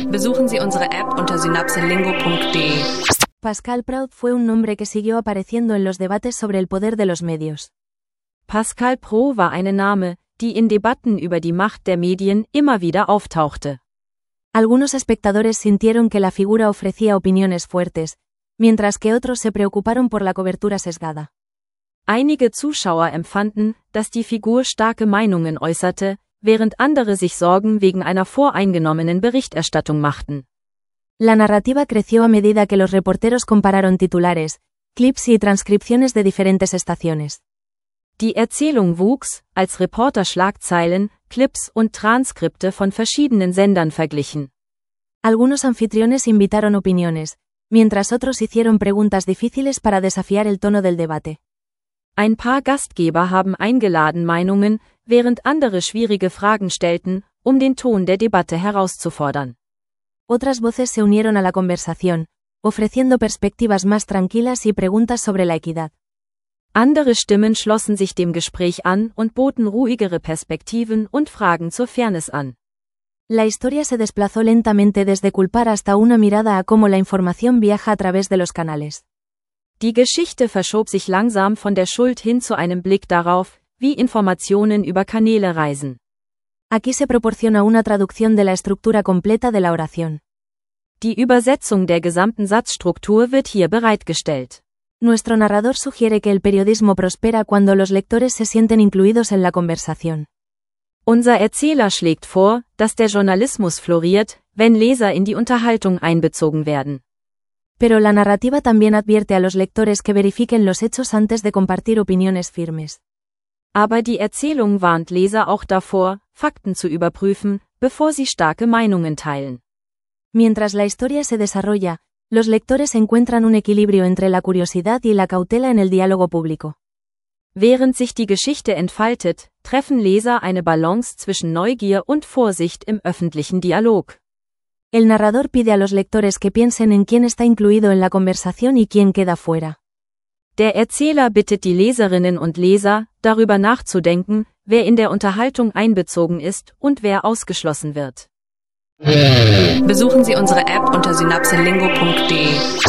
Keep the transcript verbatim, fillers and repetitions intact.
Besuchen Sie unsere App unter synapselingo punto de. Pascal Praud fue un nombre que siguió apareciendo en los debates sobre el poder de los medios. Pascal Praud war eine Name, die in Debatten über die Macht der Medien immer wieder auftauchte. Algunos espectadores sintieron que la figura ofrecía opiniones fuertes, mientras que otros se preocuparon por la cobertura sesgada. Einige Zuschauer empfanden, dass die Figur starke Meinungen äußerte, während andere sich Sorgen wegen einer voreingenommenen Berichterstattung machten. La narrativa creció a medida que los reporteros compararon titulares, clips y transcripciones de diferentes estaciones. Die Erzählung wuchs, als Reporter Schlagzeilen, Clips und Transkripte von verschiedenen Sendern verglichen. Algunos anfitriones invitaron opiniones, mientras otros hicieron preguntas difíciles para desafiar el tono del debate. Ein paar Gastgeber haben eingeladen Meinungen, während andere schwierige Fragen stellten, um den Ton der Debatte herauszufordern. Otras voces se unieron a la conversación, ofreciendo perspectivas más tranquilas y preguntas sobre la equidad. Andere Stimmen schlossen sich dem Gespräch an und boten ruhigere Perspektiven und Fragen zur Fairness an. La historia se desplazó lentamente desde culpar hasta una mirada a cómo la información viaja a través de los canales. Die Geschichte verschob sich langsam von der Schuld hin zu einem Blick darauf, wie Informationen über Kanäle reisen. Aquí se proporciona una traducción de la estructura completa de la oración. Die Übersetzung der gesamten Satzstruktur wird hier bereitgestellt. Nuestro narrador sugiere que el periodismo prospera cuando los lectores se sienten incluidos en la conversación. Unser Erzähler schlägt vor, dass der Journalismus floriert, wenn Leser in die Unterhaltung einbezogen werden. Pero la narrativa también advierte a los lectores que verifiquen los hechos antes de compartir opiniones firmes. Aber die Erzählung warnt Leser auch davor, Fakten zu überprüfen, bevor sie starke Meinungen teilen. Mientras la historia se desarrolla, los lectores encuentran un equilibrio entre la curiosidad y la cautela en el diálogo público. Während sich die Geschichte entfaltet, treffen Leser eine Balance zwischen Neugier und Vorsicht im öffentlichen Dialog. El narrador pide a los lectores que piensen en quién está incluido en la conversación y quién queda fuera. Der Erzähler bittet die Leserinnen und Leser, darüber nachzudenken, wer in der Unterhaltung einbezogen ist und wer ausgeschlossen wird. Besuchen Sie unsere App unter synapselingo punto de.